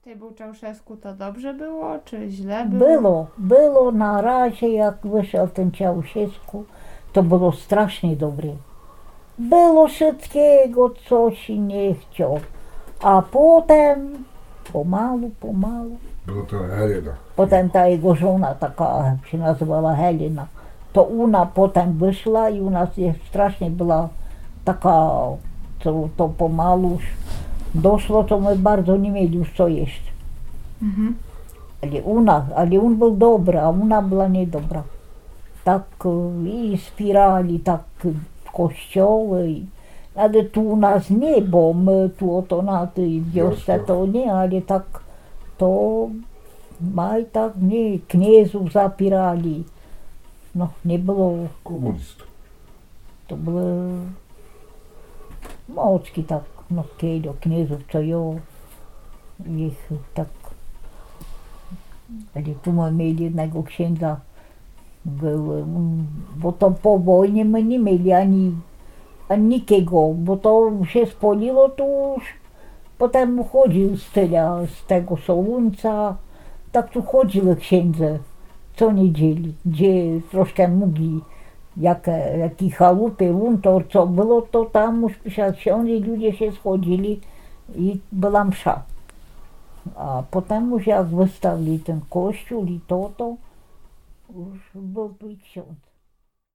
Ty był Czałszewsku, to dobrze było, czy źle było? Było na razie, jak wyszedł ten Ceausescu, to było strasznie dobre. Było wszystkiego, co się nie chciał. A potem, pomału, Było to Helena. potem ta jego żona taka, jak się nazywała Helena, to ona potem wyszła i u nas jest strasznie była taka, co to pomału już doszło, to my bardzo nie mieli już co jeść. Mhm. Ale on był dobry, a ona była niedobra. Tak i spirali, tak kościoły. Ale tu u nas nie, bo my tu oto na tej wiosce to nie, ale tak to maj tak nie, kniezów zapirali. No nie było, Komunistów. to były moczki tak, no kiedy kniezów co jo, ich tak. Ale tu my mieli jednego księdza, bo to po wojnie my nie mieli ani nikiego, bo to się spoliło, to już potem chodził z tego Soluńca, tak tu chodziły księdze co niedzieli, gdzie troszkę mogli, jakiej chałupy, untor, co było, to tam już pisał ksiądz i ludzie się schodzili i była msza. A potem już jak wystawili ten kościół i to już był ksiądz.